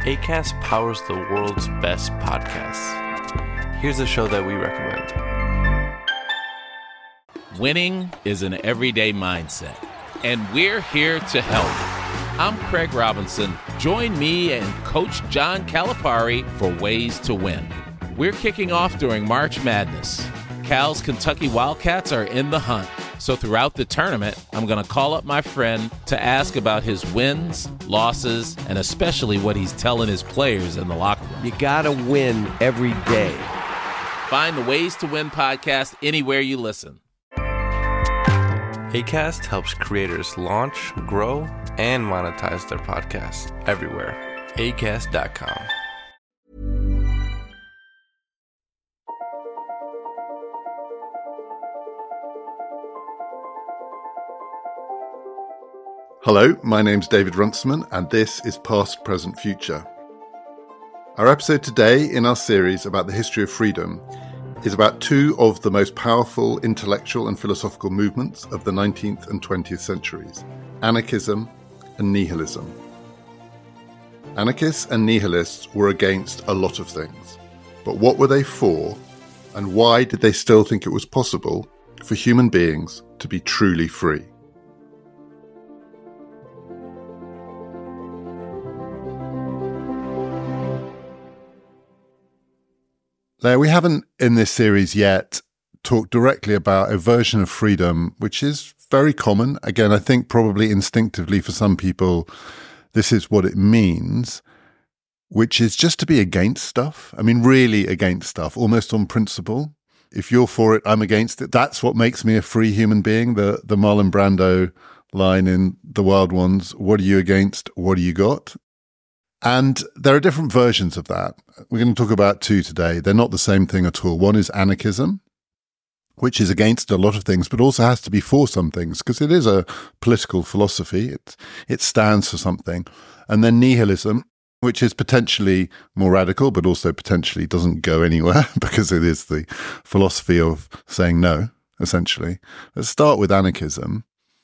Acast powers the world's best podcasts. Here's a show that we recommend. Winning is an everyday mindset, and we're here to help. I'm Craig Robinson. Join me and Coach John Calipari for Ways to Win. We're kicking off during March Madness. Cal's Kentucky Wildcats are in the hunt. So throughout the tournament, I'm going to call up my friend to ask about his wins, losses, and especially what he's telling his players in the locker room. You got to win every day. Find the Ways to Win podcast anywhere you listen. Acast helps creators launch, grow, and monetize their podcasts everywhere. Acast.com. Hello, my name's David Runciman, and this is Past, Present, Future. Our episode today in our series about the history of freedom is about two of the most powerful intellectual and philosophical movements of the 19th and 20th centuries, anarchism and nihilism. Anarchists and nihilists were against a lot of things, but what were they for, and why did they still think it was possible for human beings to be truly free? Now, we haven't in this series yet talked directly about a version of freedom which is very common. Again, I think probably instinctively for some people, this is what it means, which is just to be against stuff. I mean, really against stuff, almost on principle. If you're for it, I'm against it. That's what makes me a free human being. The Marlon Brando line in The Wild Ones, what are you against? What do you got? And there are different versions of that. We're going to talk about two today. They're not the same thing at all. One is anarchism, which is against a lot of things, but also has to be for some things, because it is a political philosophy. It stands for something. And then nihilism, which is potentially more radical, but also potentially doesn't go anywhere, because it is the philosophy of saying no, essentially. Let's start with anarchism.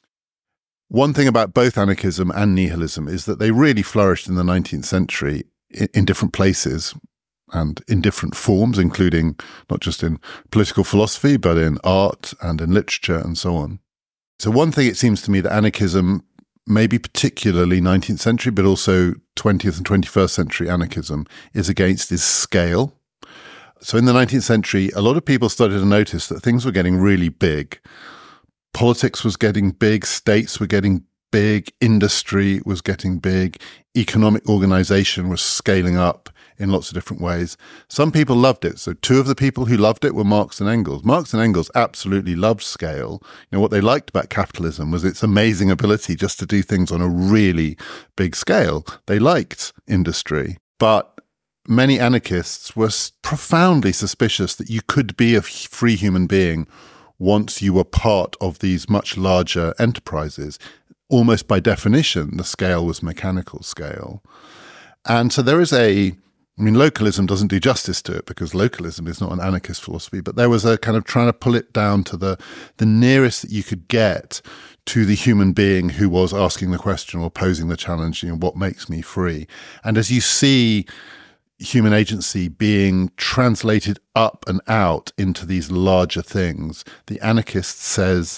One thing about both anarchism and nihilism is that they really flourished in the 19th century in different places and in different forms, including not just in political philosophy, but in art and in literature and so on. So one thing it seems to me that anarchism, maybe particularly 19th century, but also 20th and 21st century anarchism, is against is scale. So in the 19th century, a lot of people started to notice that things were getting really big. Politics was getting big, states were getting big, industry was getting big, economic organization was scaling up in lots of different ways. Some people loved it. So two of the people who loved it were Marx and Engels. Marx and Engels absolutely loved scale. You know, what they liked about capitalism was its amazing ability just to do things on a really big scale. They liked industry, but many anarchists were profoundly suspicious that you could be a free human being once you were part of these much larger enterprises. Almost by definition, the scale was mechanical scale. And so there is localism doesn't do justice to it, because localism is not an anarchist philosophy, but there was a kind of trying to pull it down to the nearest that you could get to the human being who was asking the question or posing the challenge, what makes me free? And as you see human agency being translated up and out into these larger things, the anarchist says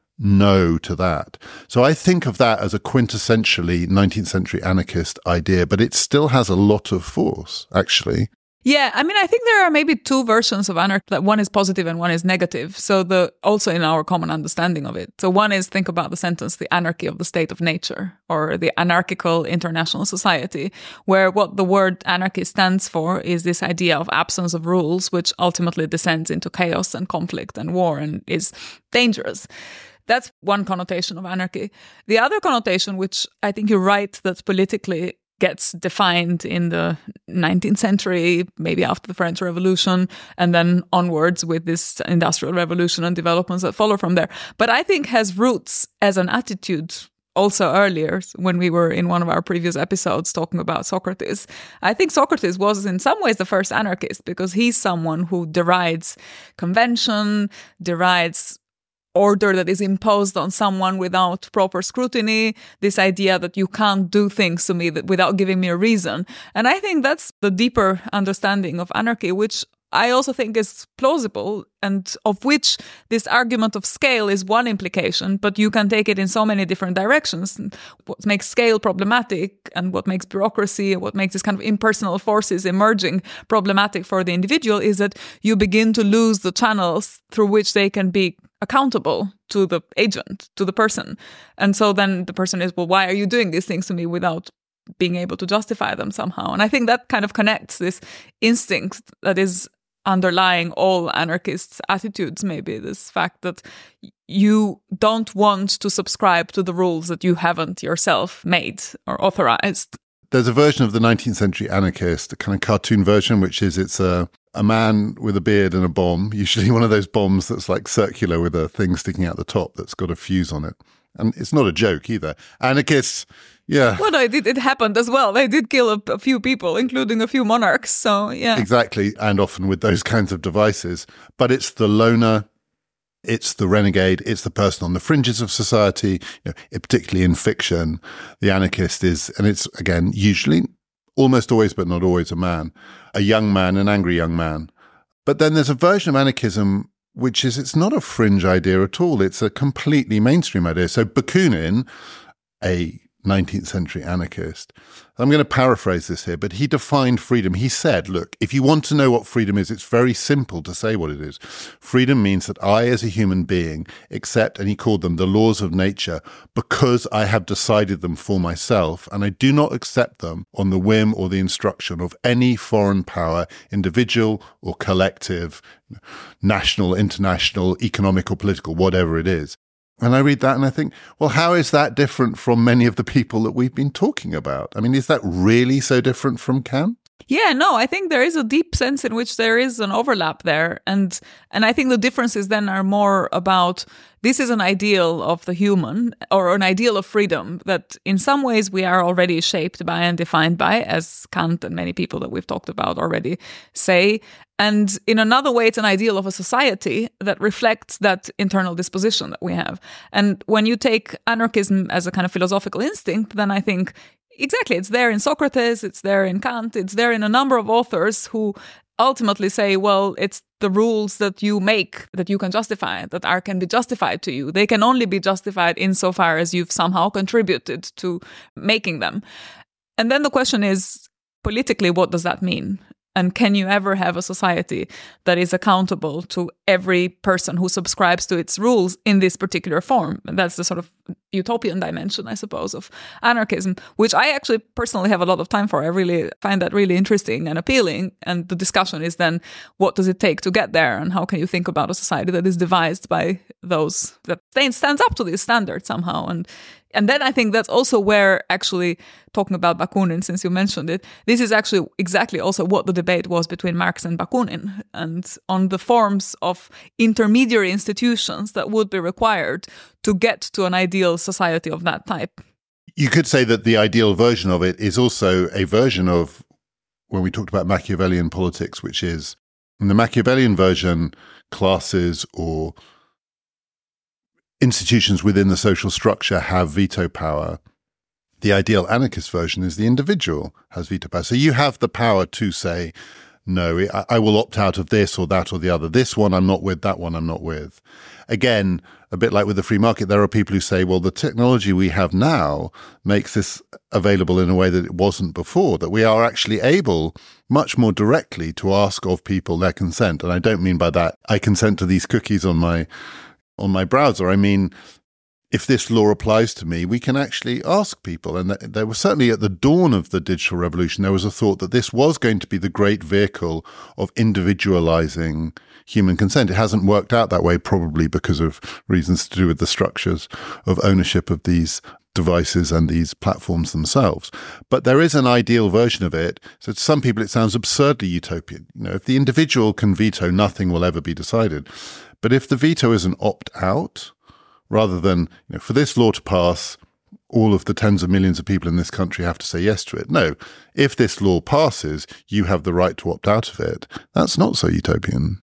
no to that. So I think of that as a quintessentially 19th century anarchist idea, but it still has a lot of force, actually. Yeah, I mean, I think there are maybe two versions of anarchy. Like one is positive and one is negative. So also in our common understanding of it. So one is, think about the sentence, the anarchy of the state of nature, or the anarchical international society, where what the word anarchy stands for is this idea of absence of rules, which ultimately descends into chaos and conflict and war and is dangerous. That's one connotation of anarchy. The other connotation, which I think you're right, that politically gets defined in the 19th century, maybe after the French Revolution, and then onwards with this Industrial Revolution and developments that follow from there. But I think has roots as an attitude also earlier, when we were in one of our previous episodes talking about Socrates. I think Socrates was in some ways the first anarchist, because he's someone who derides convention, derides order that is imposed on someone without proper scrutiny, this idea that you can't do things to me without giving me a reason. And I think that's the deeper understanding of anarchy, which I also think is plausible, and of which this argument of scale is one implication, but you can take it in so many different directions. What makes scale problematic and what makes bureaucracy and what makes this kind of impersonal forces emerging problematic for the individual is that you begin to lose the channels through which they can be accountable to the agent, to the person. And so then the person is, well, why are you doing these things to me without being able to justify them somehow? And I think that kind of connects this instinct that is underlying all anarchists' attitudes, maybe this fact that you don't want to subscribe to the rules that you haven't yourself made or authorized. There's a version of the 19th century anarchist, a kind of cartoon version, which is it's a man with a beard and a bomb, usually one of those bombs that's like circular with a thing sticking out the top that's got a fuse on it. And it's not a joke either. Anarchists, yeah. Well, no, it happened as well. They did kill a few people, including a few monarchs. So, yeah. Exactly. And often with those kinds of devices. But it's the loner, it's the renegade, it's the person on the fringes of society, particularly in fiction. The anarchist is, and it's, again, usually, almost always, but not always, a man. A young man, an angry young man. But then there's a version of anarchism which is, it's not a fringe idea at all. It's a completely mainstream idea. So Bakunin, a 19th century anarchist, I'm going to paraphrase this here, but he defined freedom. He said, look, if you want to know what freedom is, it's very simple to say what it is. Freedom means that I, as a human being, accept, and he called them the laws of nature, because I have decided them for myself, and I do not accept them on the whim or the instruction of any foreign power, individual or collective, national, international, economic or political, whatever it is. And I read that and I think, well, how is that different from many of the people that we've been talking about? I mean, is that really so different from Kant? Yeah, no, I think there is a deep sense in which there is an overlap there. And I think the differences then are more about this is an ideal of the human or an ideal of freedom that in some ways we are already shaped by and defined by, as Kant and many people that we've talked about already say. And in another way, it's an ideal of a society that reflects that internal disposition that we have. And when you take anarchism as a kind of philosophical instinct, then I think exactly, it's there in Socrates, it's there in Kant, it's there in a number of authors who ultimately say, well, it's the rules that you make that you can justify, that can be justified to you. They can only be justified insofar as you've somehow contributed to making them. And then the question is, politically, what does that mean? And can you ever have a society that is accountable to every person who subscribes to its rules in this particular form? And that's the sort of utopian dimension, I suppose, of anarchism, which I actually personally have a lot of time for. I really find that really interesting and appealing. And the discussion is then, what does it take to get there? And how can you think about a society that is devised by those that stands up to this standard somehow? And then I think that's also where, actually, talking about Bakunin, since you mentioned it, this is actually exactly also what the debate was between Marx and Bakunin, and on the forms of intermediary institutions that would be required to get to an ideal society of that type. You could say that the ideal version of it is also a version of, when we talked about Machiavellian politics, which is, in the Machiavellian version, classes or institutions within the social structure have veto power. The ideal anarchist version is the individual has veto power. So you have the power to say, no, I will opt out of this or that or the other. This one I'm not with, that one I'm not with. Again, a bit like with the free market, there are people who say, well, the technology we have now makes this available in a way that it wasn't before, that we are actually able much more directly to ask of people their consent. And I don't mean by that, I consent to these cookies on my browser. I mean, if this law applies to me, we can actually ask people. And there was certainly at the dawn of the digital revolution, there was a thought that this was going to be the great vehicle of individualizing human consent. It hasn't worked out that way, probably because of reasons to do with the structures of ownership of these devices and these platforms themselves. But there is an ideal version of it. So to some people, it sounds absurdly utopian. If the individual can veto, nothing will ever be decided. But if the veto is an opt-out, rather than, for this law to pass, all of the tens of millions of people in this country have to say yes to it. No, if this law passes, you have the right to opt out of it. That's not so utopian.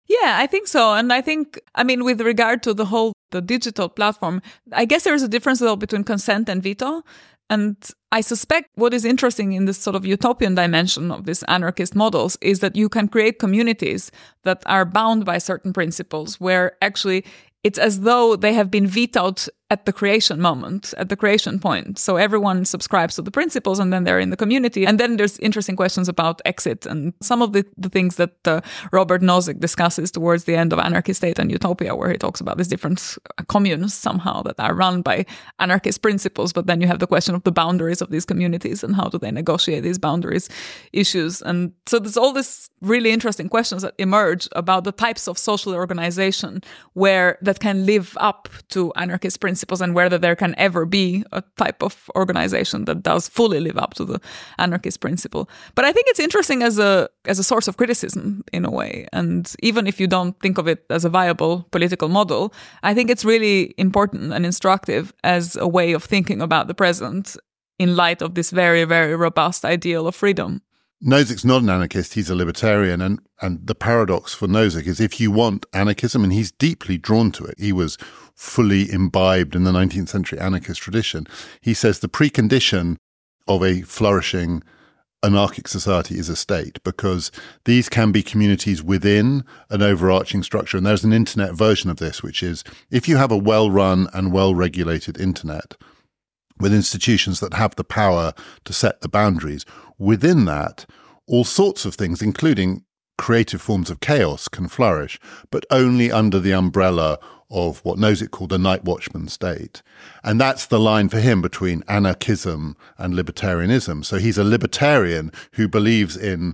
Yeah, I think so. And I think, with regard to the digital platform, I guess there is a difference though between consent and veto. And I suspect what is interesting in this sort of utopian dimension of these anarchist models is that you can create communities that are bound by certain principles where actually it's as though they have been vetoed at the creation moment, at the creation point. So everyone subscribes to the principles and then they're in the community. And then there's interesting questions about exit and some of the things that Robert Nozick discusses towards the end of Anarchy, State and Utopia, where he talks about these different communes somehow that are run by anarchist principles. But then you have the question of the boundaries of these communities and how do they negotiate these boundaries issues. And so there's all these really interesting questions that emerge about the types of social organization that can live up to anarchist principles and whether there can ever be a type of organization that does fully live up to the anarchist principle. But I think it's interesting as a source of criticism in a way. And even if you don't think of it as a viable political model, I think it's really important and instructive as a way of thinking about the present in light of this very, very robust ideal of freedom. Nozick's not an anarchist, he's a libertarian. And the paradox for Nozick is if you want anarchism, and he's deeply drawn to it, he was fully imbibed in the 19th century anarchist tradition. He says the precondition of a flourishing anarchic society is a state, because these can be communities within an overarching structure. And there's an internet version of this, which is if you have a well-run and well-regulated internet with institutions that have the power to set the boundaries, within that, all sorts of things, including creative forms of chaos, can flourish, but only under the umbrella of what Nozick called a night watchman state. And that's the line for him between anarchism and libertarianism. So he's a libertarian who believes in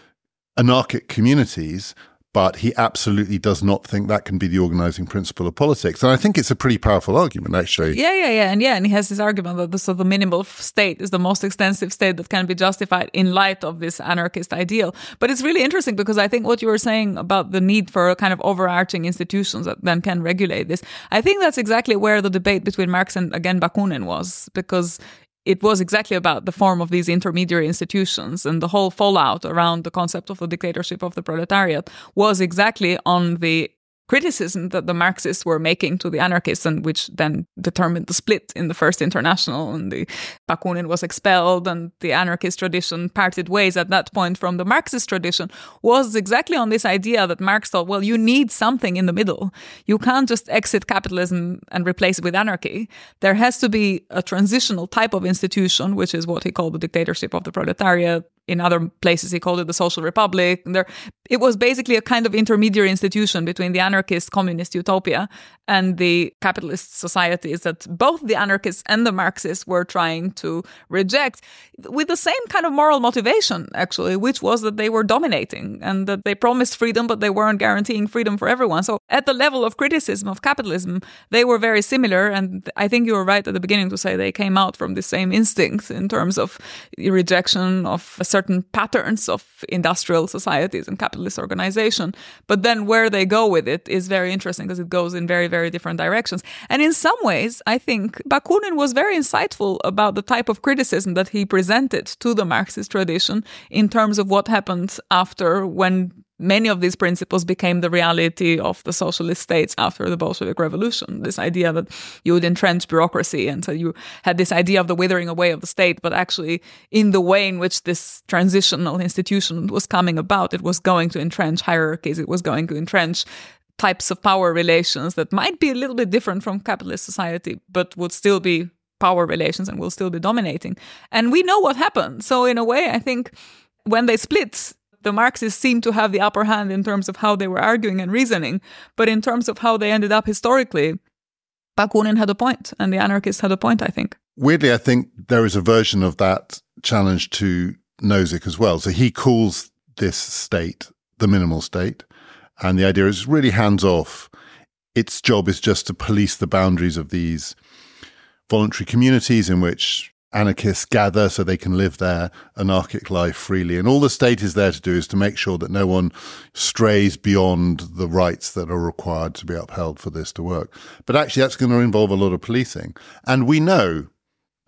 anarchic communities, but he absolutely does not think that can be the organizing principle of politics. And I think it's a pretty powerful argument, actually. Yeah. And he has this argument that the minimal state is the most extensive state that can be justified in light of this anarchist ideal. But it's really interesting because I think what you were saying about the need for a kind of overarching institutions that then can regulate this, I think that's exactly where the debate between Marx and, again, Bakunin was, because it was exactly about the form of these intermediary institutions, and the whole fallout around the concept of the dictatorship of the proletariat was exactly on the criticism that the Marxists were making to the anarchists, and which then determined the split in the First International, and the Bakunin was expelled and the anarchist tradition parted ways at that point from the Marxist tradition, was exactly on this idea that Marx thought, well, you need something in the middle. You can't just exit capitalism and replace it with anarchy. There has to be a transitional type of institution, which is what he called the dictatorship of the proletariat. In other places, he called it the Social Republic. It was basically a kind of intermediary institution between the anarchist communist utopia and the capitalist societies that both the anarchists and the Marxists were trying to reject, with the same kind of moral motivation, actually, which was that they were dominating and that they promised freedom, but they weren't guaranteeing freedom for everyone. So at the level of criticism of capitalism, they were very similar. And I think you were right at the beginning to say they came out from the same instincts in terms of rejection of certain patterns of industrial societies and capitalist organization. But then where they go with it is very interesting because it goes in very, very different directions. And in some ways, I think Bakunin was very insightful about the type of criticism that he presented to the Marxist tradition in terms of what happened after, when many of these principles became the reality of the socialist states after the Bolshevik Revolution. This idea that you would entrench bureaucracy, and so you had this idea of the withering away of the state, but actually in the way in which this transitional institution was coming about, it was going to entrench hierarchies, it was going to entrench types of power relations that might be a little bit different from capitalist society, but would still be power relations and will still be dominating. And we know what happened. So in a way, I think when they split, the Marxists seem to have the upper hand in terms of how they were arguing and reasoning. But in terms of how they ended up historically, Bakunin had a point and the anarchists had a point, I think. Weirdly, I think there is a version of that challenge to Nozick as well. So he calls this state the minimal state. And the idea is really hands-off. Its job is just to police the boundaries of these voluntary communities in which anarchists gather so they can live their anarchic life freely. And all the state is there to do is to make sure that no one strays beyond the rights that are required to be upheld for this to work. But actually, that's going to involve a lot of policing. And we know,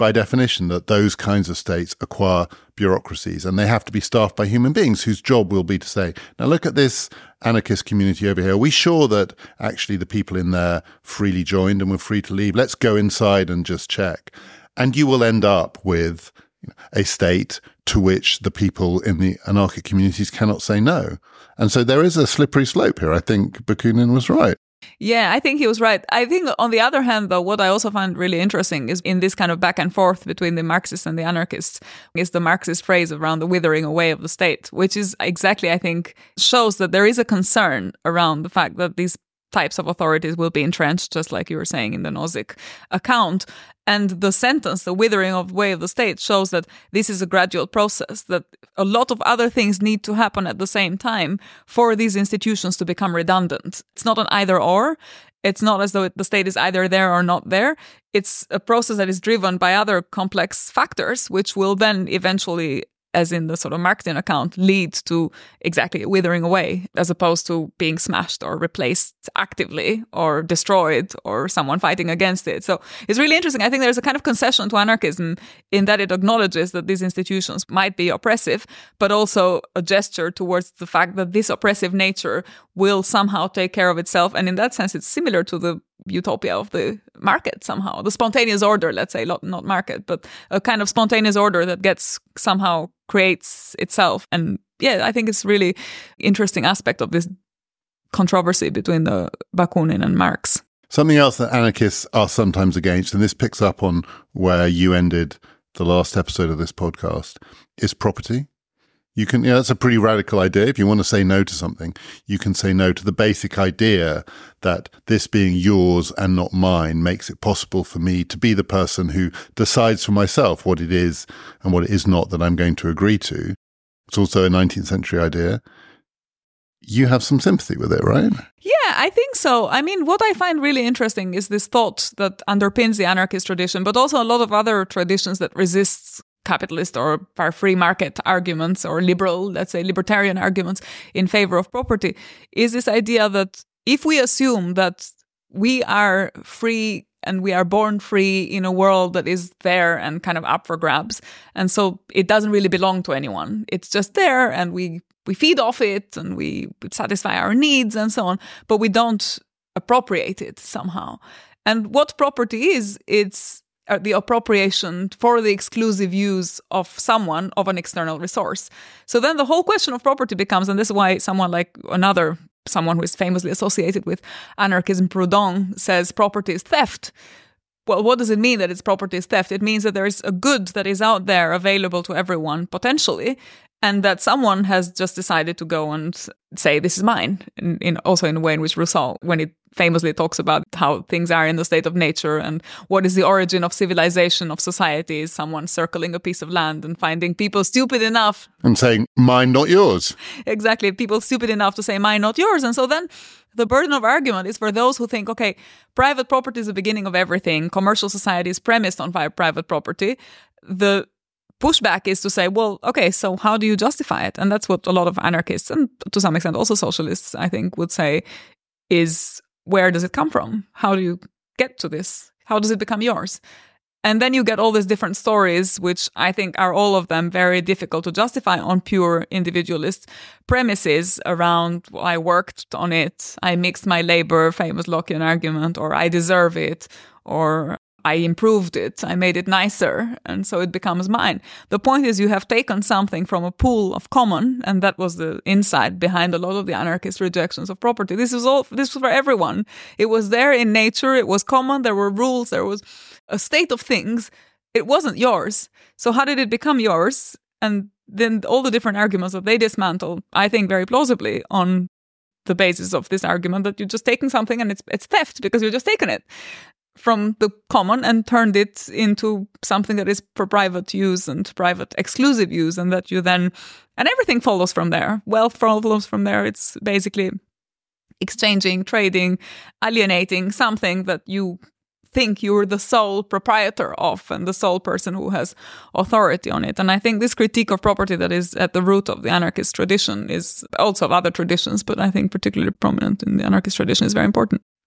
by definition that those kinds of states acquire bureaucracies, and they have to be staffed by human beings whose job will be to say, now look at this anarchist community over here. Are we sure that actually the people in there freely joined and were free to leave? Let's go inside and just check. And you will end up with a state to which the people in the anarchic communities cannot say no. And so there is a slippery slope here. I think Bakunin was right. Yeah, I think he was right. I think on the other hand, though, what I also find really interesting is in this kind of back and forth between the Marxists and the anarchists is the Marxist phrase around the withering away of the state, which is exactly, I think, shows that there is a concern around the fact that these types of authorities will be entrenched, just like you were saying in the Nozick account. And the sentence, the withering away of the state, shows that this is a gradual process, that a lot of other things need to happen at the same time for these institutions to become redundant. It's not an either or. It's not as though the state is either there or not there. It's a process that is driven by other complex factors, which will then eventually, as in the sort of Marxian account, lead to exactly withering away, as opposed to being smashed or replaced actively or destroyed or someone fighting against it. So it's really interesting. I think there's a kind of concession to anarchism in that it acknowledges that these institutions might be oppressive, but also a gesture towards the fact that this oppressive nature will somehow take care of itself. And in that sense, it's similar to the utopia of the market somehow, the spontaneous order, let's say, not market, but a kind of spontaneous order that gets somehow creates itself. And yeah, I think it's really interesting aspect of this controversy between the Bakunin and Marx. Something else that anarchists are sometimes against, and this picks up on where you ended the last episode of this podcast, is property. You can, that's a pretty radical idea. If you want to say no to something, you can say no to the basic idea that this being yours and not mine makes it possible for me to be the person who decides for myself what it is and what it is not that I'm going to agree to. It's also a 19th century idea. You have some sympathy with it, right? Yeah, I think so. I mean, what I find really interesting is this thought that underpins the anarchist tradition, but also a lot of other traditions that resist capitalist or free market arguments or liberal, let's say libertarian arguments in favor of property, is this idea that if we assume that we are free and we are born free in a world that is there and kind of up for grabs, and so it doesn't really belong to anyone, it's just there and we feed off it and we satisfy our needs and so on, but we don't appropriate it somehow. And what property is, it's the appropriation for the exclusive use of someone of an external resource. So then the whole question of property becomes, and this is why someone who is famously associated with anarchism, Proudhon, says property is theft. Well, what does it mean that it's property is theft? It means that there is a good that is out there available to everyone potentially, and that someone has just decided to go and say, this is mine. Also in a way in which Rousseau, when he famously talks about how things are in the state of nature and what is the origin of civilization, of society, is someone circling a piece of land and finding people stupid enough. And saying, mine, not yours. Exactly. People stupid enough to say, mine, not yours. And so then the burden of argument is for those who think, okay, private property is the beginning of everything. Commercial society is premised on private property. The pushback is to say, well, okay, so how do you justify it? And that's what a lot of anarchists, and to some extent also socialists, I think, would say is, where does it come from? How do you get to this? How does it become yours? And then you get all these different stories, which I think are all of them very difficult to justify on pure individualist premises around, well, I worked on it, I mixed my labor, famous Lockean argument, or I deserve it, or I improved it, I made it nicer, and so it becomes mine. The point is you have taken something from a pool of common, and that was the insight behind a lot of the anarchist rejections of property. This was for everyone. It was there in nature, it was common, there were rules, there was a state of things. It wasn't yours. So how did it become yours? And then all the different arguments that they dismantle, I think very plausibly, on the basis of this argument that you're just taking something and it's theft because you're just taking it from the common and turned it into something that is for private use and private exclusive use, and that you then, and everything follows from there. Wealth follows from there. It's basically exchanging, trading, alienating something that you think you're the sole proprietor of and the sole person who has authority on it. And I think this critique of property that is at the root of the anarchist tradition is also of other traditions, but I think particularly prominent in the anarchist tradition is very important.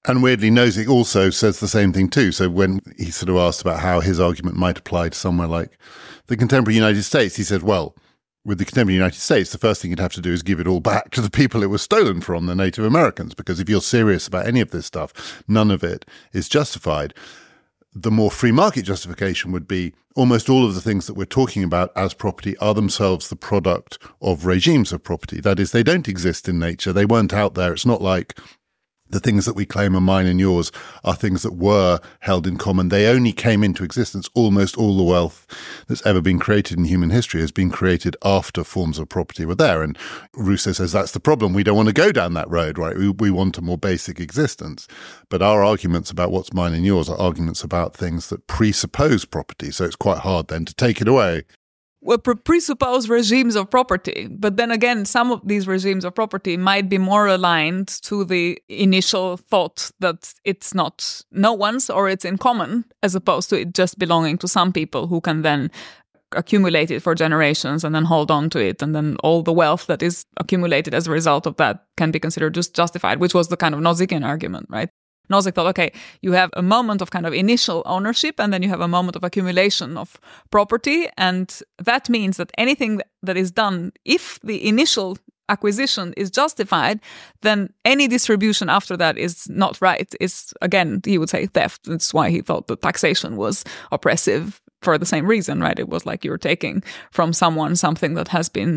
And weirdly, Nozick also says the same thing too. So when he sort of asked about how his argument might apply to somewhere like the contemporary United States, he said, well, with the contemporary United States, the first thing you'd have to do is give it all back to the people it was stolen from, the Native Americans, because if you're serious about any of this stuff, none of it is justified. The more free market justification would be almost all of the things that we're talking about as property are themselves the product of regimes of property. That is, they don't exist in nature. They weren't out there. It's not like the things that we claim are mine and yours are things that were held in common. They only came into existence. Almost all the wealth that's ever been created in human history has been created after forms of property were there. And Rousseau says that's the problem. We don't want to go down that road, right? We want a more basic existence. But our arguments about what's mine and yours are arguments about things that presuppose property. So it's quite hard then to take it away. Well, presuppose regimes of property. But then again, some of these regimes of property might be more aligned to the initial thought that it's not no one's or it's in common, as opposed to it just belonging to some people who can then accumulate it for generations and then hold on to it. And then all the wealth that is accumulated as a result of that can be considered just justified, which was the kind of Nozickian argument, right? Nozick thought, okay, you have a moment of kind of initial ownership and then you have a moment of accumulation of property. And that means that anything that is done, if the initial acquisition is justified, then any distribution after that is not right. It's, again, he would say theft. That's why he thought that taxation was oppressive for the same reason, right? It was like you're taking from someone something that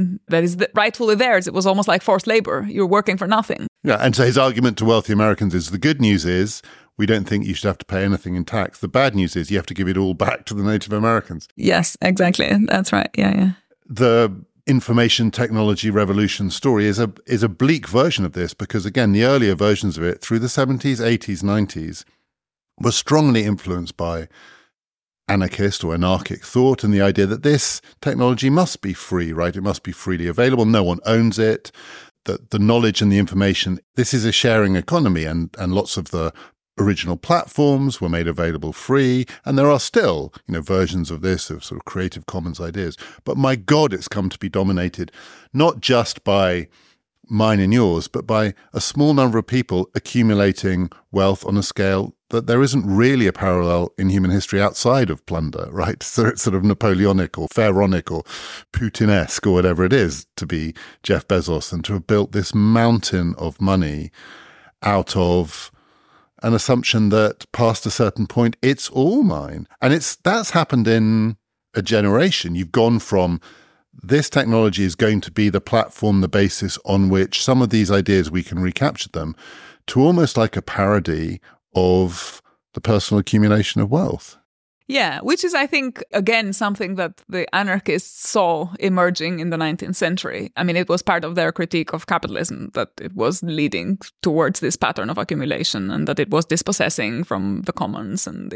is rightfully theirs. It was almost like forced labor. You're working for nothing. Yeah, and so his argument to wealthy Americans is the good news is we don't think you should have to pay anything in tax. The bad news is you have to give it all back to the Native Americans. Yes, exactly. That's right. Yeah. The information technology revolution story is a bleak version of this because, again, the earlier versions of it through the 70s, 80s, 90s were strongly influenced by anarchist or anarchic thought and the idea that this technology must be free, right? It must be freely available. No one owns it. That the knowledge and the information, this is a sharing economy, and lots of the original platforms were made available free. And there are still, versions of this, of sort of Creative Commons ideas. But my God, it's come to be dominated not just by mine and yours, but by a small number of people accumulating wealth on a scale that there isn't really a parallel in human history outside of plunder, right? So it's sort of Napoleonic or Pharaonic or Putinesque or whatever it is to be Jeff Bezos and to have built this mountain of money out of an assumption that past a certain point, it's all mine. And that's happened in a generation. You've gone from this technology is going to be the platform, the basis on which some of these ideas, we can recapture them, to almost like a parody of the personal accumulation of wealth. Yeah, which is, I think, again, something that the anarchists saw emerging in the 19th century. I mean, it was part of their critique of capitalism, that it was leading towards this pattern of accumulation and that it was dispossessing from the commons and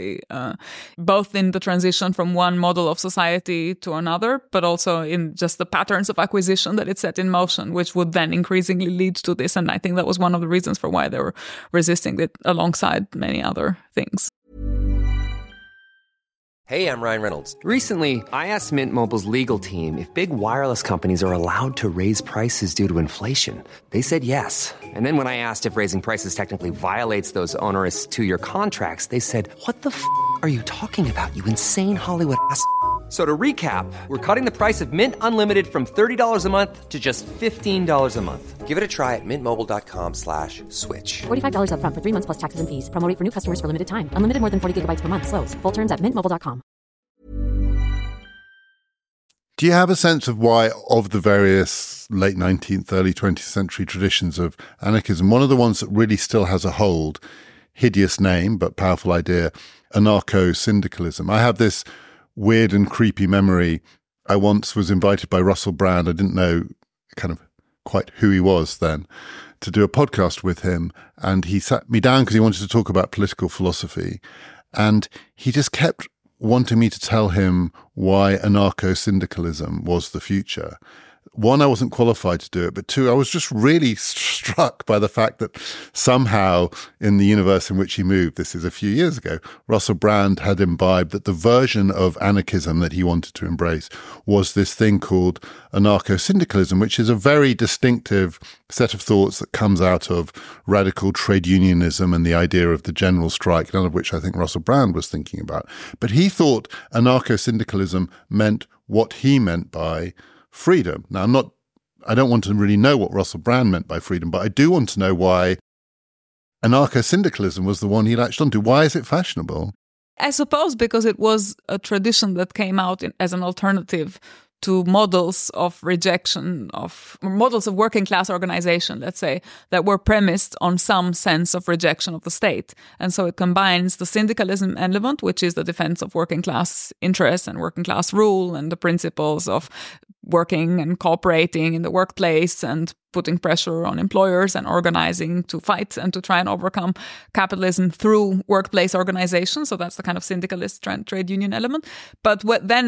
both in the transition from one model of society to another, but also in just the patterns of acquisition that it set in motion, which would then increasingly lead to this. And I think that was one of the reasons for why they were resisting it alongside many other things. Hey, I'm Ryan Reynolds. Recently, I asked Mint Mobile's legal team if big wireless companies are allowed to raise prices due to inflation. They said yes. And then when I asked if raising prices technically violates those onerous 2-year contracts, they said, "What the f*** are you talking about, you insane Hollywood ass?" So to recap, we're cutting the price of Mint Unlimited from $30 a month to just $15 a month. Give it a try at mintmobile.com/switch. $45 up front for 3 months plus taxes and fees. Promo rate for new customers for limited time. Unlimited more than 40 gigabytes per month. Slows full terms at mintmobile.com. Do you have a sense of why, of the various late 19th, early 20th century traditions of anarchism, one of the ones that really still has a hold, hideous name but powerful idea, anarcho-syndicalism? I have this weird and creepy memory. I once was invited by Russell Brand, I didn't know kind of quite who he was then, to do a podcast with him. And he sat me down because he wanted to talk about political philosophy. And he just kept wanting me to tell him why anarcho-syndicalism was the future. one, I wasn't qualified to do it, but two, I was just really struck by the fact that somehow in the universe in which he moved, this is a few years ago, Russell Brand had imbibed that the version of anarchism that he wanted to embrace was this thing called anarcho-syndicalism, which is a very distinctive set of thoughts that comes out of radical trade unionism and the idea of the general strike, none of which I think Russell Brand was thinking about. But he thought anarcho-syndicalism meant what he meant by freedom. Now, I don't want to really know what Russell Brand meant by freedom, but I do want to know why anarcho-syndicalism was the one he latched onto. Why is it fashionable? I suppose because it was a tradition that came out as an alternative to models of rejection, of models of working class organization, let's say, that were premised on some sense of rejection of the state. And so it combines the syndicalism element, which is the defense of working class interests and working class rule and the principles of working and cooperating in the workplace and putting pressure on employers and organizing to fight and to try and overcome capitalism through workplace organization. So that's the kind of syndicalist trade union element. But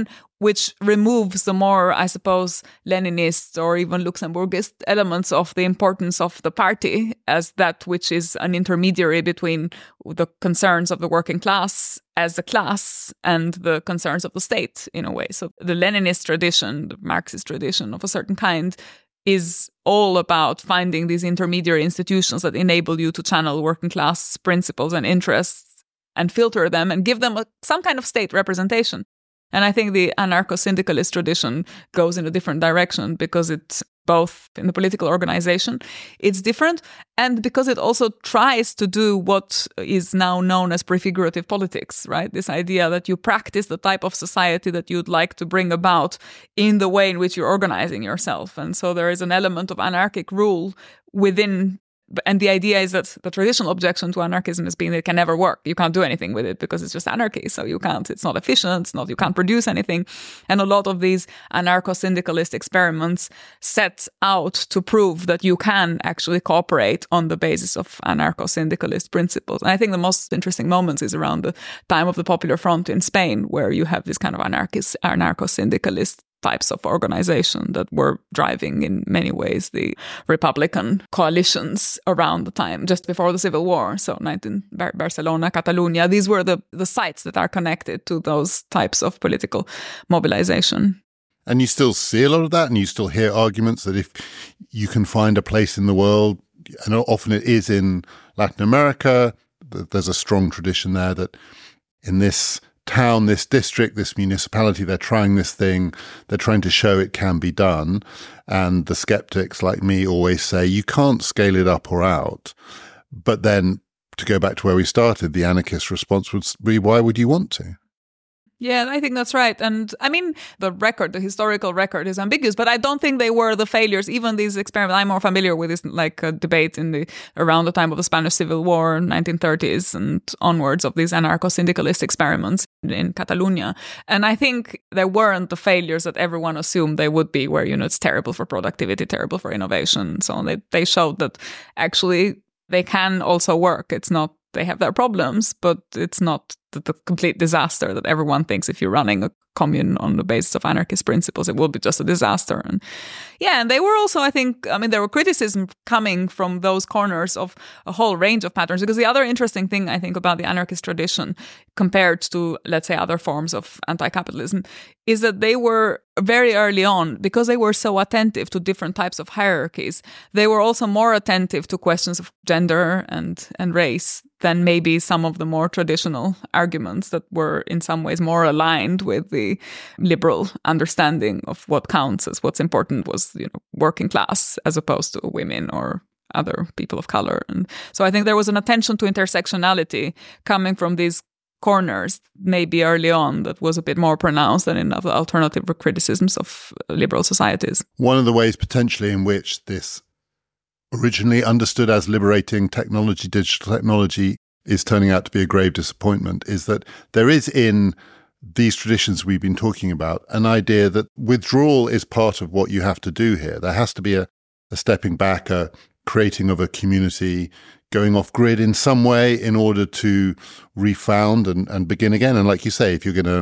which removes the more, I suppose, Leninist or even Luxemburgist elements of the importance of the party as that which is an intermediary between the concerns of the working class as a class and the concerns of the state in a way. So the Leninist tradition, the Marxist tradition of a certain kind, is all about finding these intermediary institutions that enable you to channel working class principles and interests and filter them and give them some kind of state representation. And I think the anarcho-syndicalist tradition goes in a different direction because it's both in the political organization, it's different, and because it also tries to do what is now known as prefigurative politics, right? This idea that you practice the type of society that you'd like to bring about in the way in which you're organizing yourself. And so there is an element of anarchic rule within. And the idea is that the traditional objection to anarchism has been that it can never work. You can't do anything with it because it's just anarchy. So it's not efficient. You can't produce anything. And a lot of these anarcho-syndicalist experiments set out to prove that you can actually cooperate on the basis of anarcho-syndicalist principles. And I think the most interesting moments is around the time of the Popular Front in Spain, where you have this kind of anarcho-syndicalist types of organization that were driving in many ways the Republican coalitions around the time, just before the Civil War. So Barcelona, Catalonia, these were the sites that are connected to those types of political mobilization. And you still see a lot of that, and you still hear arguments that if you can find a place in the world, and often it is in Latin America, there's a strong tradition there that in this town, this district, this municipality, they're trying this thing, they're trying to show it can be done. And the skeptics like me always say, you can't scale it up or out. But then, to go back to where we started, the anarchist response would be, why would you want to? Yeah, I think that's right. And I mean, the historical record is ambiguous, but I don't think they were the failures. Even these experiments, I'm more familiar with this debate around the time of the Spanish Civil War, 1930s and onwards, of these anarcho-syndicalist experiments in Catalonia. And I think they weren't the failures that everyone assumed they would be, where, it's terrible for productivity, terrible for innovation, and so on. They showed that actually they can also work. It's not, they have their problems, but it's not the complete disaster that everyone thinks. If you're running a commune on the basis of anarchist principles, it will be just a disaster. And they were also, I think, there were criticism coming from those corners of a whole range of patterns, because the other interesting thing, I think, about the anarchist tradition compared to, let's say, other forms of anti-capitalism is that they were very early on, because they were so attentive to different types of hierarchies, they were also more attentive to questions of gender and race than maybe some of the more traditional arguments that were in some ways more aligned with the liberal understanding of what counts as what's important was, working class as opposed to women or other people of color. And so I think there was an attention to intersectionality coming from these corners maybe early on that was a bit more pronounced than in other alternative criticisms of liberal societies. One of the ways potentially in which this originally understood as liberating technology, digital technology, is turning out to be a grave disappointment is that there is in these traditions we've been talking about an idea that withdrawal is part of what you have to do here. There has to be a stepping back, a creating of a community, going off grid in some way in order to refound and begin again. And like you say, if you're going to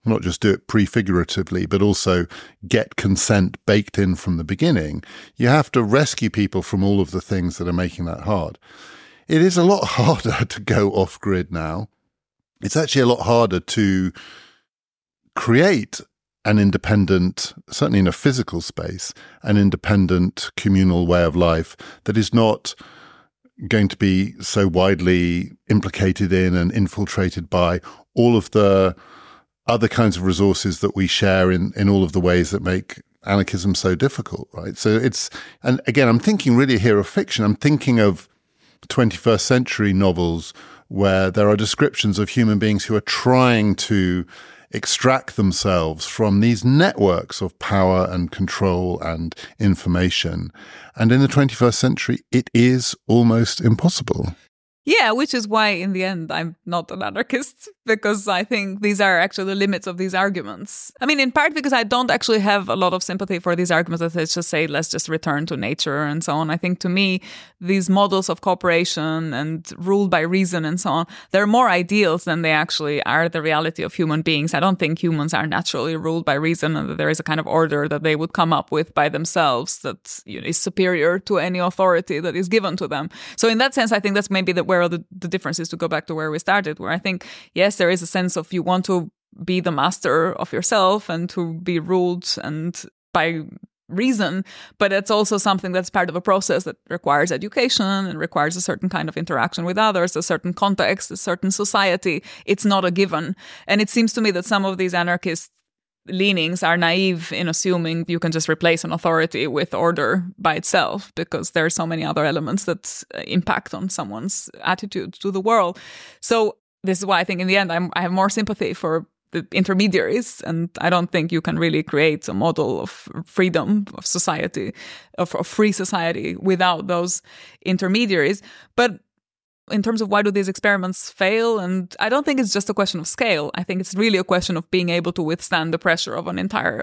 not just do it prefiguratively, but also get consent baked in from the beginning, you have to rescue people from all of the things that are making that hard. It is a lot harder to go off-grid now. It's actually a lot harder to create an independent, certainly in a physical space, an independent communal way of life that is not going to be so widely implicated in and infiltrated by all of the other kinds of resources that we share in all of the ways that make anarchism so difficult, right? So and again, I'm thinking really here of fiction. I'm thinking of 21st century novels where there are descriptions of human beings who are trying to extract themselves from these networks of power and control and information. And in the 21st century, it is almost impossible. Yeah, which is why in the end I'm not an anarchist, because I think these are actually the limits of these arguments. I mean, in part because I don't actually have a lot of sympathy for these arguments that let's just say, let's just return to nature and so on. I think to me, these models of cooperation and ruled by reason and so on, they're more ideals than they actually are the reality of human beings. I don't think humans are naturally ruled by reason and that there is a kind of order that they would come up with by themselves that is superior to any authority that is given to them. So in that sense, I think that's maybe where the difference is, to go back to where we started, where I think, yes, there is a sense of you want to be the master of yourself and to be ruled and by reason, but it's also something that's part of a process that requires education and requires a certain kind of interaction with others, a certain context, a certain society. It's not a given. And it seems to me that some of these anarchist leanings are naive in assuming you can just replace an authority with order by itself, because there are so many other elements that impact on someone's attitude to the world. So this is why I think in the end I have more sympathy for the intermediaries, and I don't think you can really create a model of freedom of society, of free society, without those intermediaries. But in terms of why do these experiments fail, and I don't think it's just a question of scale. I think it's really a question of being able to withstand the pressure of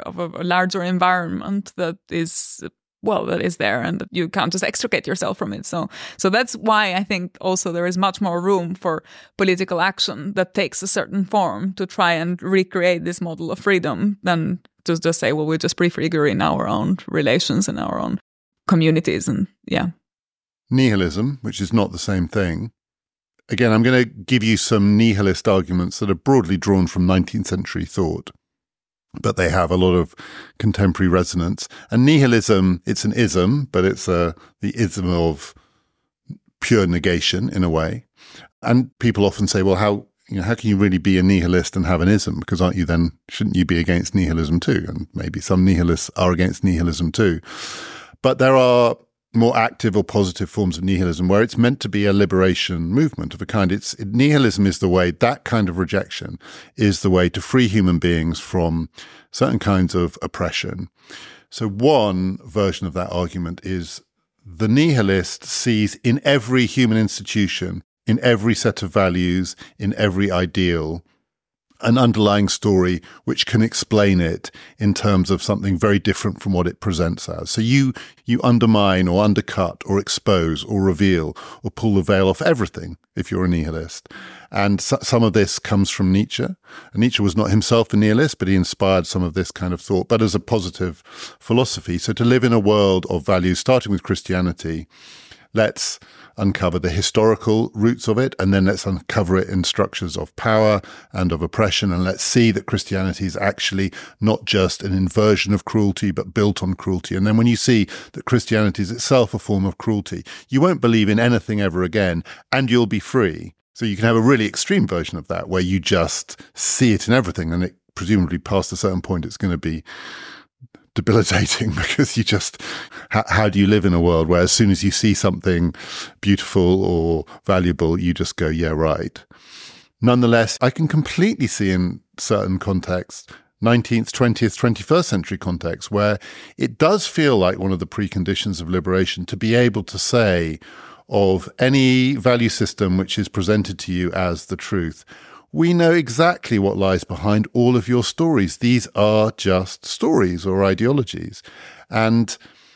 a larger environment that is there, and that you can't just extricate yourself from it. So that's why I think also there is much more room for political action that takes a certain form to try and recreate this model of freedom than to just say, well, we just prefigure in our own relations and our own communities. And yeah. Nihilism, which is not the same thing. Again, I'm going to give you some nihilist arguments that are broadly drawn from 19th century thought, but they have a lot of contemporary resonance. And nihilism, it's an ism, but it's the ism of pure negation in a way. And people often say, well, how can you really be a nihilist and have an ism? Because shouldn't you be against nihilism too? And maybe some nihilists are against nihilism too. But there are more active or positive forms of nihilism where it's meant to be a liberation movement of a kind. Nihilism is the way, that kind of rejection is the way to free human beings from certain kinds of oppression. So one version of that argument is the nihilist sees in every human institution, in every set of values, in every ideal, an underlying story which can explain it in terms of something very different from what it presents as. So you undermine or undercut or expose or reveal or pull the veil off everything if you're a nihilist. And some of this comes from Nietzsche. And Nietzsche was not himself a nihilist, but he inspired some of this kind of thought, but as a positive philosophy. So to live in a world of values, starting with Christianity, let's uncover the historical roots of it, and then let's uncover it in structures of power and of oppression, and let's see that Christianity is actually not just an inversion of cruelty, but built on cruelty. And then when you see that Christianity is itself a form of cruelty, you won't believe in anything ever again, and you'll be free. So you can have a really extreme version of that, where you just see it in everything, and it presumably past a certain point it's going to be debilitating, because you just, how do you live in a world where as soon as you see something beautiful or valuable, you just go, yeah, right. Nonetheless, I can completely see in certain contexts, 19th, 20th, 21st century contexts, where it does feel like one of the preconditions of liberation to be able to say of any value system which is presented to you as the truth, we know exactly what lies behind all of your stories. These are just stories or ideologies. And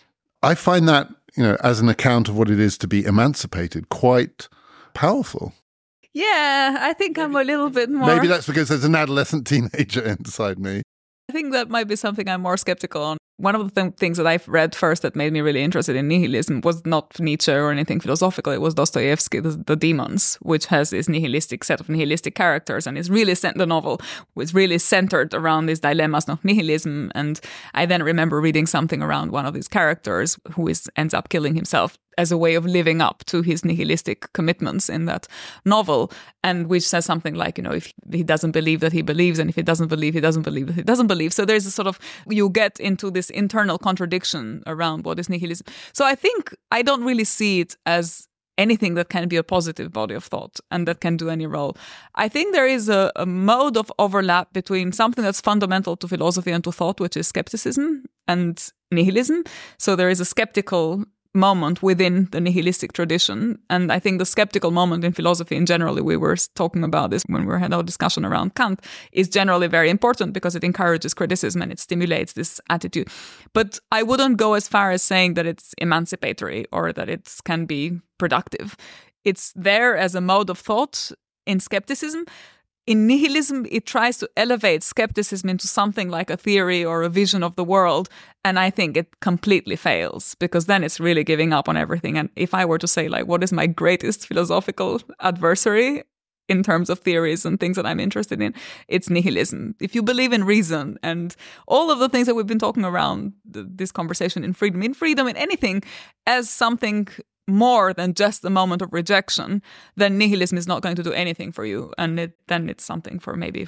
I find that, as an account of what it is to be emancipated, quite powerful. Yeah, I think I'm a little bit more... Maybe that's because there's an adolescent teenager inside me. I think that might be something I'm more skeptical on. One of the things that I've read first that made me really interested in nihilism was not Nietzsche or anything philosophical. It was Dostoevsky, The Demons, which has this nihilistic set of nihilistic characters, and is really the novel was really centered around these dilemmas of nihilism. And I then remember reading something around one of these characters who ends up killing himself as a way of living up to his nihilistic commitments in that novel, and which says something like, if he doesn't believe that he believes, and if he doesn't believe, he doesn't believe that he doesn't believe. So there's a sort of, you get into this internal contradiction around what is nihilism. So I think I don't really see it as anything that can be a positive body of thought and that can do any role. I think there is a mode of overlap between something that's fundamental to philosophy and to thought, which is skepticism, and nihilism. So there is a skeptical moment within the nihilistic tradition. And I think the skeptical moment in philosophy in general, we were talking about this when we had our discussion around Kant, is generally very important because it encourages criticism and it stimulates this attitude. But I wouldn't go as far as saying that it's emancipatory or that it can be productive. It's there as a mode of thought in skepticism. In nihilism, it tries to elevate skepticism into something like a theory or a vision of the world. And I think it completely fails, because then it's really giving up on everything. And if I were to say, what is my greatest philosophical adversary in terms of theories and things that I'm interested in, it's nihilism. If you believe in reason and all of the things that we've been talking around this conversation in freedom, in anything as something more than just a moment of rejection, then nihilism is not going to do anything for you. And then it's something for maybe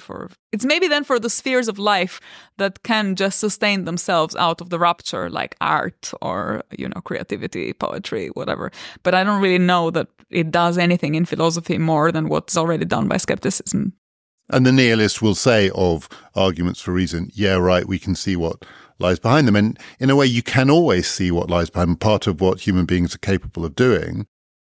for the spheres of life that can just sustain themselves out of the rupture, like art or, creativity, poetry, whatever. But I don't really know that it does anything in philosophy more than what's already done by skepticism. And the nihilist will say of arguments for reason, yeah, right, we can see what lies behind them. And in a way, you can always see what lies behind them. Part of what human beings are capable of doing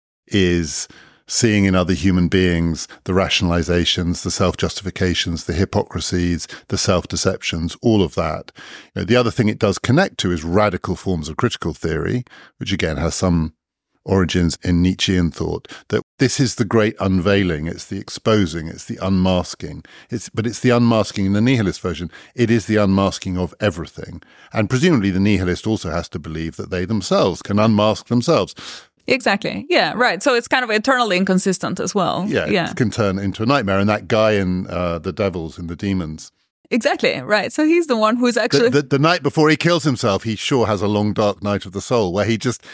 is seeing in other human beings the rationalizations, the self-justifications, the hypocrisies, the self-deceptions, all of that. The other thing it does connect to is radical forms of critical theory, which again has some origins in Nietzschean thought, that this is the great unveiling, it's the exposing, it's the unmasking. But it's the unmasking in the nihilist version. It is the unmasking of everything. And presumably the nihilist also has to believe that they themselves can unmask themselves. Exactly. Yeah, right. So it's kind of eternally inconsistent as well. Yeah, it can turn into a nightmare. And that guy in The Devils, in The Demons, exactly, right. So he's the one who's actually... The night before he kills himself, he sure has a long, dark night of the soul where he just,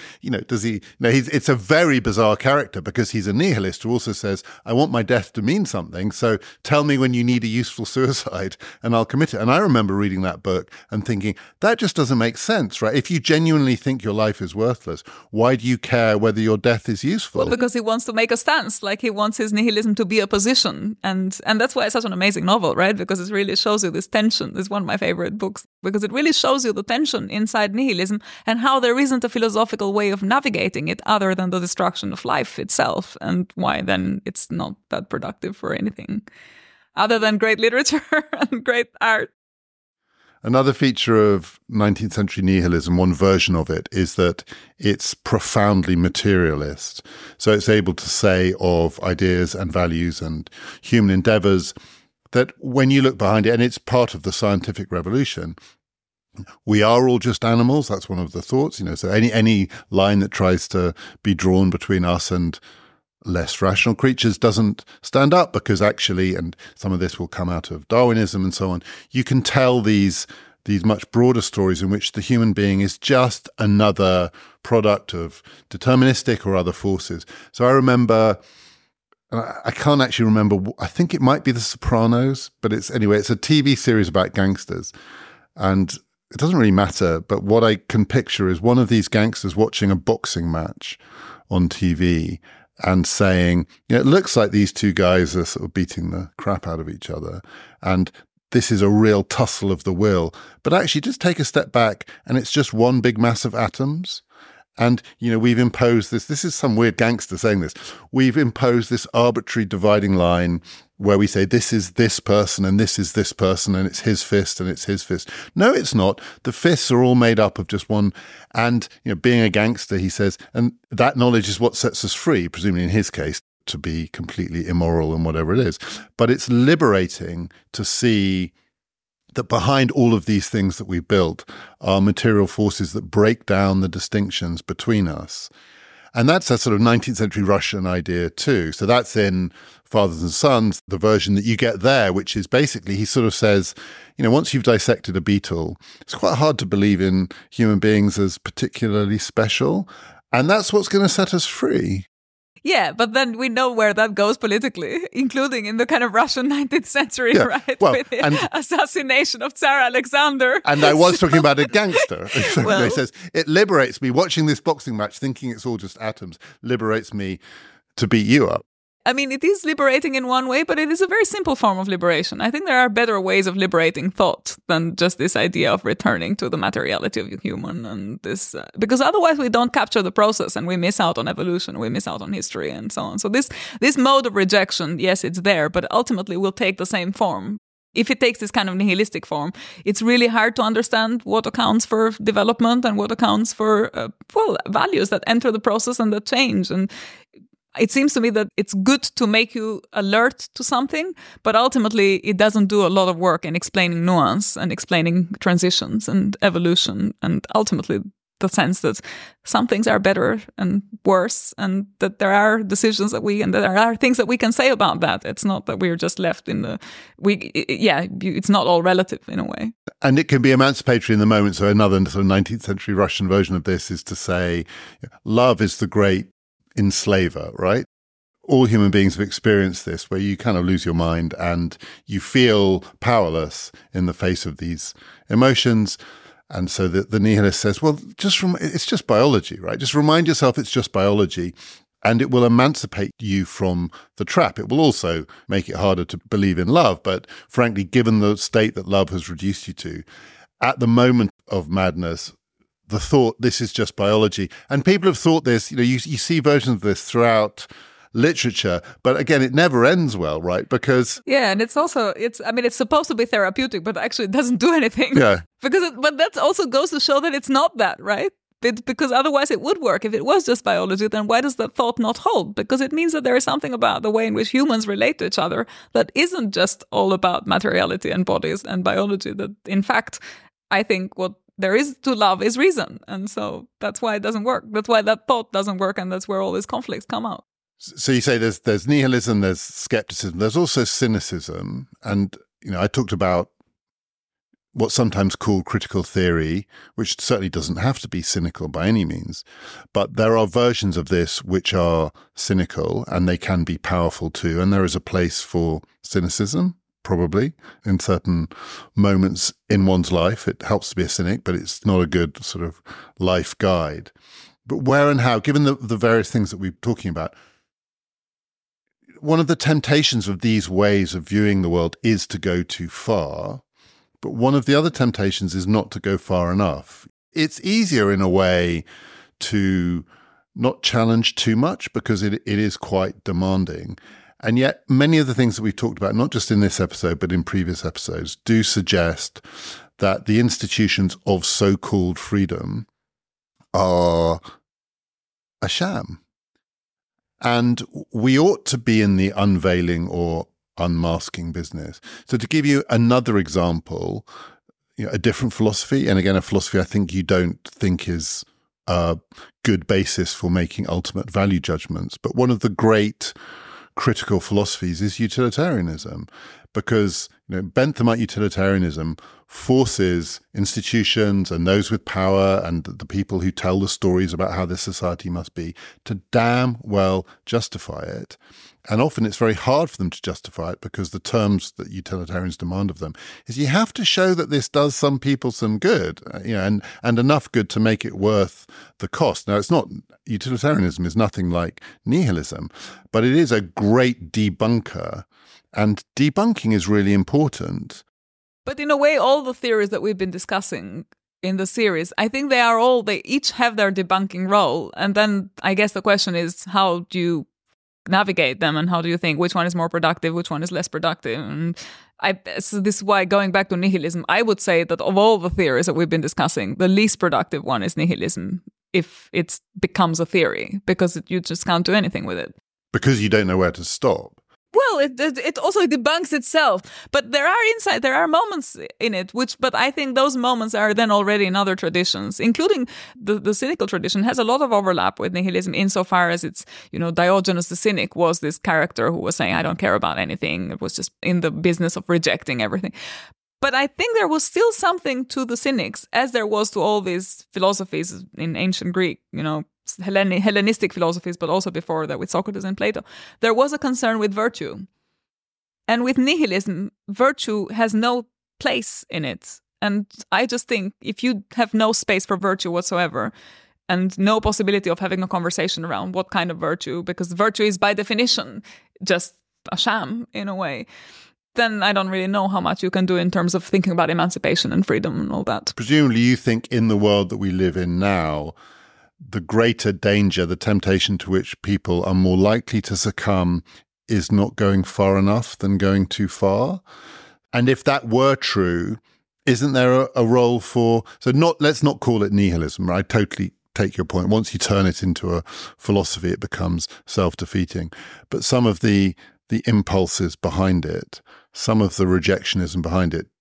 it's a very bizarre character because he's a nihilist who also says, I want my death to mean something, so tell me when you need a useful suicide and I'll commit it. And I remember reading that book and thinking, that just doesn't make sense, right? If you genuinely think your life is worthless, why do you care whether your death is useful? Well, because he wants to make a stance, he wants his nihilism to be a position. And that's why it's such an amazing novel, right? Because it really shows you this tension. It's one of my favorite books because it really shows you the tension inside nihilism and how there isn't a philosophical way of navigating it other than the destruction of life itself, and why then it's not that productive for anything other than great literature and great art. Another feature of 19th century nihilism, one version of it, is that it's profoundly materialist. So it's able to say of ideas and values and human endeavors that when you look behind it, and it's part of the scientific revolution, we are all just animals. That's one of the thoughts, so any line that tries to be drawn between us and less rational creatures doesn't stand up, because actually, and some of this will come out of Darwinism and so on, you can tell these much broader stories in which the human being is just another product of deterministic or other forces. So I remember... I can't actually remember. I think it might be The Sopranos, but it's a TV series about gangsters. And it doesn't really matter, but what I can picture is one of these gangsters watching a boxing match on TV and saying, it looks like these two guys are sort of beating the crap out of each other. And this is a real tussle of the will. But actually just take a step back and it's just one big mass of atoms. And, we've imposed this is some weird gangster saying this, we've imposed this arbitrary dividing line where we say this is this person and this is this person and it's his fist and it's his fist. No, it's not. The fists are all made up of just one. And, being a gangster, he says, and that knowledge is what sets us free, presumably in his case. to be completely immoral and whatever it is. But it's liberating to see that behind all of these things that we built are material forces that break down the distinctions between us. And that's a sort of 19th century Russian idea too. So that's in Fathers and Sons, the version that you get there, which is basically, he sort of says, once you've dissected a beetle, it's quite hard to believe in human beings as particularly special. And that's what's going to set us free. Yeah, but then we know where that goes politically, including in the kind of Russian 19th century, right? Well, with the assassination of Tsar Alexander. And I was talking about a gangster. He says, it liberates me. Watching this boxing match, thinking it's all just atoms, liberates me to beat you up. I mean, it is liberating in one way, but it is a very simple form of liberation. I think there are better ways of liberating thought than just this idea of returning to the materiality of the human, and this because otherwise we don't capture the process and we miss out on evolution, we miss out on history, and so on. So this mode of rejection, yes, it's there, but ultimately will take the same form. If it takes this kind of nihilistic form, it's really hard to understand what accounts for development and what accounts for values that enter the process and that change. And it seems to me that it's good to make you alert to something, but ultimately it doesn't do a lot of work in explaining nuance and explaining transitions and evolution, and ultimately the sense that some things are better and worse, and that there are decisions and there are things that we can say about that. It's not that we're just left in it's not all relative in a way. And it can be emancipatory in the moment. So another sort of 19th century Russian version of this is to say, love is the great enslaver, right? All human beings have experienced this, where you kind of lose your mind and you feel powerless in the face of these emotions. And so the nihilist says, well, it's just biology, right? Just remind yourself it's just biology, and it will emancipate you from the trap. It will also make it harder to believe in love. But frankly, given the state that love has reduced you to, at the moment of madness, the thought, this is just biology. And people have thought this, you see versions of this throughout literature, but again, it never ends well, right? Because and it's supposed to be therapeutic, but actually it doesn't do anything. Yeah. But that also goes to show that it's not that, right? Because otherwise it would work. If it was just biology, then why does that thought not hold? Because it means that there is something about the way in which humans relate to each other that isn't just all about materiality and bodies and biology. That, in fact, I think what there is to love is reason. And so that's why it doesn't work. That's why that thought doesn't work. And that's where all these conflicts come out. So you say there's nihilism, there's skepticism, there's also cynicism. And, I talked about what's sometimes called critical theory, which certainly doesn't have to be cynical by any means. But there are versions of this which are cynical, and they can be powerful too. And there is a place for cynicism, probably, in certain moments in one's life. It helps to be a cynic, but it's not a good sort of life guide. But where and how, given the various things that we're talking about, one of the temptations of these ways of viewing the world is to go too far. But one of the other temptations is not to go far enough. It's easier in a way to not challenge too much because it is quite demanding. And yet many of the things that we've talked about, not just in this episode, but in previous episodes, do suggest that the institutions of so-called freedom are a sham. And we ought to be in the unveiling or unmasking business. So to give you another example, a different philosophy, and again, a philosophy I think you don't think is a good basis for making ultimate value judgments, but one of the great critical philosophies is utilitarianism, because Benthamite utilitarianism forces institutions and those with power and the people who tell the stories about how this society must be to damn well justify it. And often it's very hard for them to justify it because the terms that utilitarians demand of them is you have to show that this does some people some good, and enough good to make it worth the cost. Now, utilitarianism is nothing like nihilism, but it is a great debunker, and debunking is really important. But in a way, all the theories that we've been discussing in the series, I think they each have their debunking role. And then I guess the question is, how do you navigate them, and how do you think which one is more productive, which one is less productive? And so this is why, going back to nihilism, I would say that of all the theories that we've been discussing, the least productive one is nihilism, if it becomes a theory, because you just can't do anything with it. because you don't know where to stop. Well, it also debunks itself, but there are moments in it, but I think those moments are then already in other traditions, including the cynical tradition has a lot of overlap with nihilism insofar as it's, Diogenes the Cynic was this character who was saying, I don't care about anything. It was just in the business of rejecting everything. But I think there was still something to the Cynics, as there was to all these philosophies in ancient Greek, Hellenistic philosophies, but also before that with Socrates and Plato. There was a concern with virtue. And with nihilism, virtue has no place in it. And I just think if you have no space for virtue whatsoever and no possibility of having a conversation around what kind of virtue, because virtue is by definition just a sham in a way, then I don't really know how much you can do in terms of thinking about emancipation and freedom and all that. Presumably you think in the world that we live in now, the greater danger, the temptation to which people are more likely to succumb is not going far enough than going too far. And if that were true, isn't there a role for, let's not call it nihilism, right? I totally take your point. Once you turn it into a philosophy, it becomes self-defeating. But some of the impulses behind it, some of the rejectionism behind it,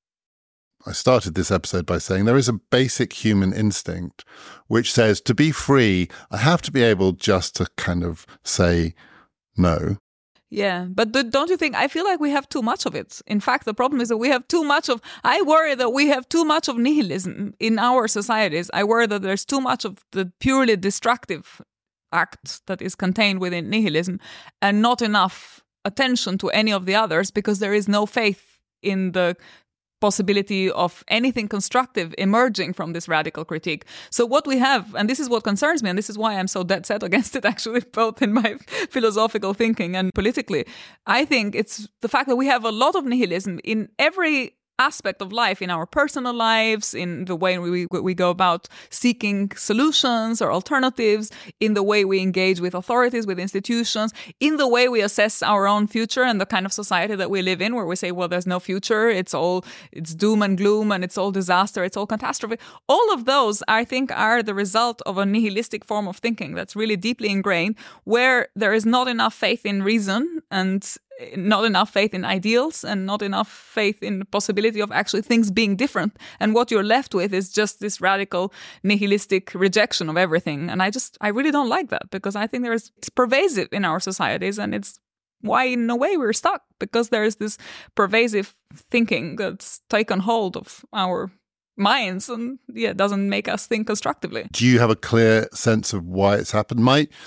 I started this episode by saying there is a basic human instinct which says to be free, I have to be able just to kind of say no. Yeah, but don't you think, I feel like we have too much of it. In fact, the problem is that we have too much of, I worry that we have too much of nihilism in our societies. I worry that there's too much of the purely destructive act that is contained within nihilism and not enough attention to any of the others because there is no faith in the possibility of anything constructive emerging from this radical critique. So what we have, and this is what concerns me, and this is why I'm so dead set against it actually, both in my philosophical thinking and politically, I think it's the fact that we have a lot of nihilism in every aspect of life, in our personal lives, in the way we go about seeking solutions or alternatives, in the way we engage with authorities, with institutions, in the way we assess our own future and the kind of society that we live in, where we say, well, there's no future, it's doom and gloom and it's all disaster, it's all catastrophe. All of those, I think, are the result of a nihilistic form of thinking that's really deeply ingrained, where there is not enough faith in reason and not enough faith in ideals and not enough faith in the possibility of actually things being different. And what you're left with is just this radical nihilistic rejection of everything. And I really don't like that because I think it's pervasive in our societies, and it's why in a way we're stuck, because there's this pervasive thinking that's taken hold of our minds and it doesn't make us think constructively. Do you have a clear sense of why it's happened?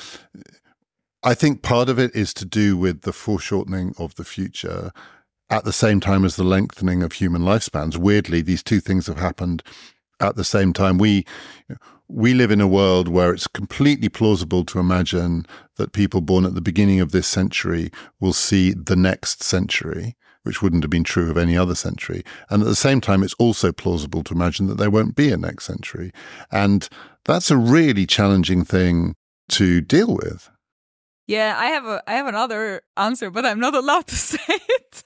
I think part of it is to do with the foreshortening of the future at the same time as the lengthening of human lifespans. Weirdly, these two things have happened at the same time. We live in a world where it's completely plausible to imagine that people born at the beginning of this century will see the next century, which wouldn't have been true of any other century. And at the same time, it's also plausible to imagine that there won't be a next century. And that's a really challenging thing to deal with. Yeah, I have another answer, but I'm not allowed to say it.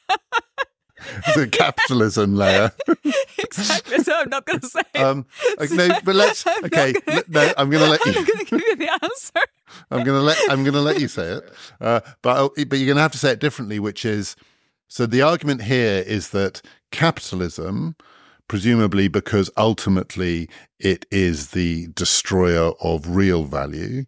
The capitalism layer. Exactly. So I'm not going to say it. No, but let's. Okay, no, I'm going to let you. I'm going to give you the answer. I'm going to let you say it. But you're going to have to say it differently, which is, so the argument here is that capitalism, presumably because ultimately it is the destroyer of real value,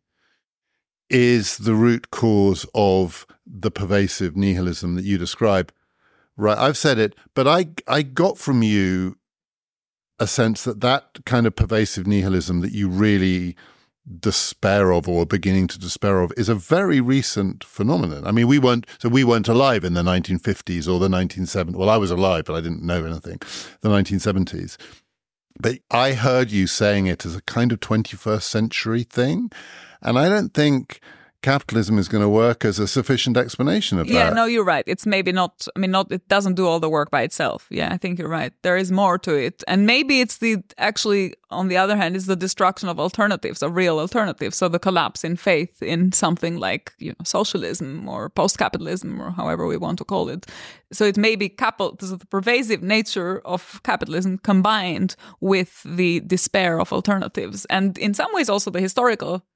is the root cause of the pervasive nihilism that you describe. Right, I've said it, but I got from you a sense that kind of pervasive nihilism that you really despair of or are beginning to despair of is a very recent phenomenon. I mean, we weren't alive in the 1950s or the 1970s. Well, I was alive, but I didn't know anything. The 1970s. But I heard you saying it as a kind of 21st century thing. And I don't think capitalism is going to work as a sufficient explanation of that. Yeah, no, you're right. It's maybe not, it doesn't do all the work by itself. Yeah, I think you're right. There is more to it. And maybe it's on the other hand, it's the destruction of alternatives, of real alternatives. So the collapse in faith in something like, socialism or post-capitalism or however we want to call it. So it may be the pervasive nature of capitalism combined with the despair of alternatives. And in some ways also the historical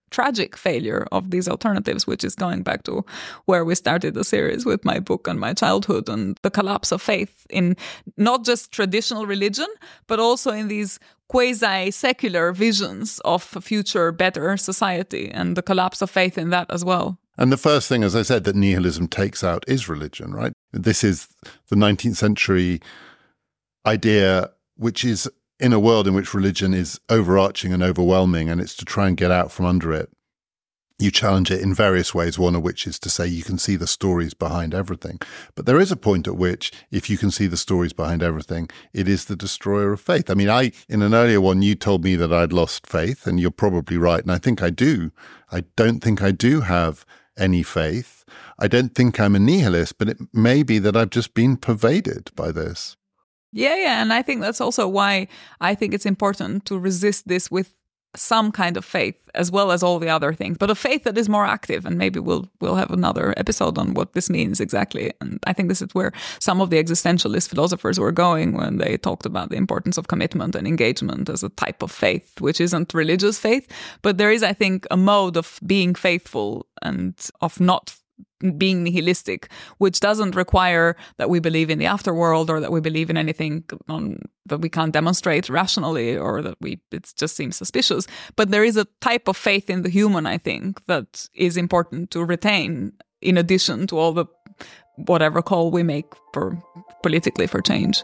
tragic failure of these alternatives, which is going back to where we started the series with my book and my childhood, and the collapse of faith in not just traditional religion, but also in these quasi-secular visions of a future better society, and the collapse of faith in that as well. And the first thing, as I said, that nihilism takes out is religion, right? This is the 19th century idea, which is in a world in which religion is overarching and overwhelming, and it's to try and get out from under it. You challenge it in various ways, one of which is to say you can see the stories behind everything. But there is a point at which, if you can see the stories behind everything, it is the destroyer of faith. I mean, in an earlier one, you told me that I'd lost faith, and you're probably right. And I think I do. I don't think I do have any faith. I don't think I'm a nihilist, but it may be that I've just been pervaded by this. Yeah. And I think that's also why I think it's important to resist this with some kind of faith, as well as all the other things, but a faith that is more active. And maybe we'll have another episode on what this means exactly. And I think this is where some of the existentialist philosophers were going when they talked about the importance of commitment and engagement as a type of faith, which isn't religious faith. But there is, I think, a mode of being faithful and of not being nihilistic, which doesn't require that we believe in the afterworld or that we believe in anything that we can't demonstrate rationally, or that it just seems suspicious. But there is a type of faith in the human, I think, that is important to retain, in addition to all the whatever call we make politically for change.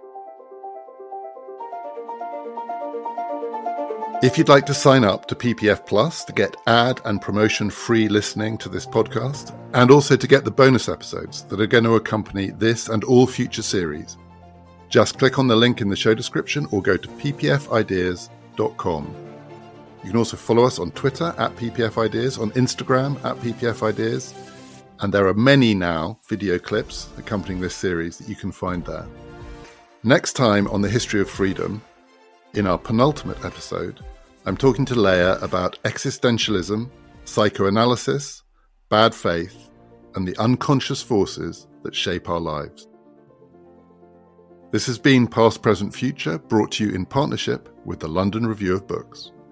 If you'd like to sign up to PPF Plus to get ad and promotion-free listening to this podcast, and also to get the bonus episodes that are going to accompany this and all future series, just click on the link in the show description or go to ppfideas.com. You can also follow us on Twitter @PPFideas, on Instagram @PPFideas, and there are many now video clips accompanying this series that you can find there. Next time on the History of Freedom, in our penultimate episode, I'm talking to Leah about existentialism, psychoanalysis, bad faith, and the unconscious forces that shape our lives. This has been Past, Present, Future, brought to you in partnership with the London Review of Books.